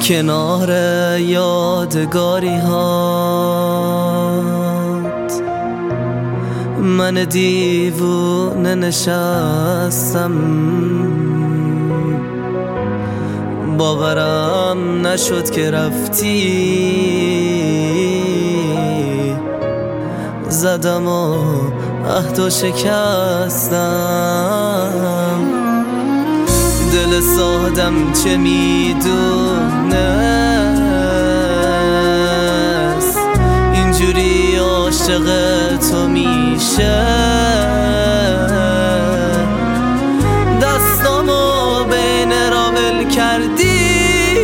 کنار یادگاری هات من دیوونه نشستم، باورم نشد که رفتی، زدم و عهدو شکستم. دل سادم چه میدونست اینجوری عاشق تو میشه، دستامو بین راول کردی،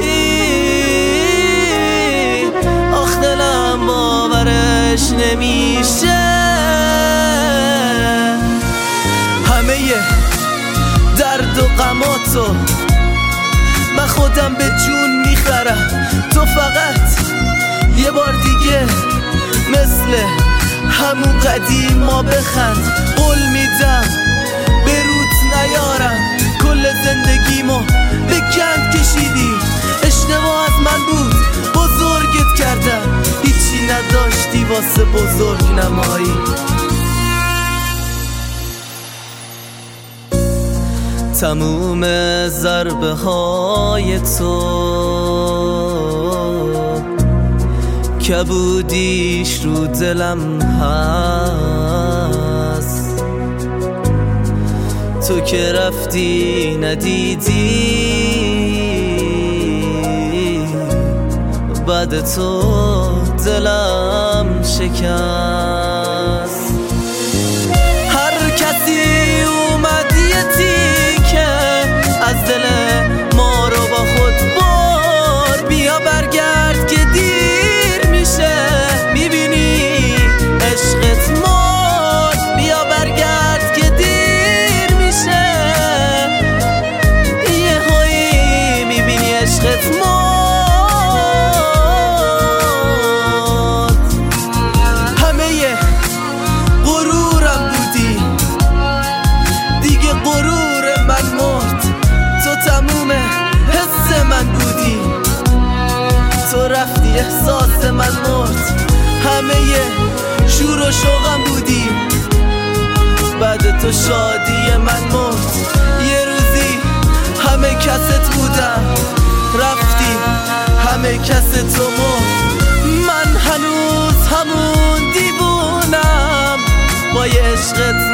آخ دلم باورش نمیشه. همه درد و غماتو من خودم به جون میخرم، تو فقط یه بار دیگه مثل همون قدیما بخند. قول میدم به روت نیارم، کل زندگیمو به گند کشیدی، اشتباه از من بود بزرگت کردم، هیچی نداشتی واسه بزرگ نمایی. تموم ضربه های تو کبودیش رو دلم هست، تو که رفتی ندیدی بعد تو دلم شکست. هر کسی اومد یه تیکه از دل ما رو با خود بار، بیا برگرد که دیر میشه، میبینی عشقت مرد، بیا برگرد که دیر میشه، یه هایی میبینی عشقت مرد. همه غرورم بودی دیگه، غرور من مرد، تو تموم حس من بودی، تو رفتی احساس من مرد. همه شور و شوقم بودی، بعد تو شادی من مرد. یه روزی همه کست بودم، رفتی همه کست تو مرد. من هنوز همون دیوونم با یه عشقت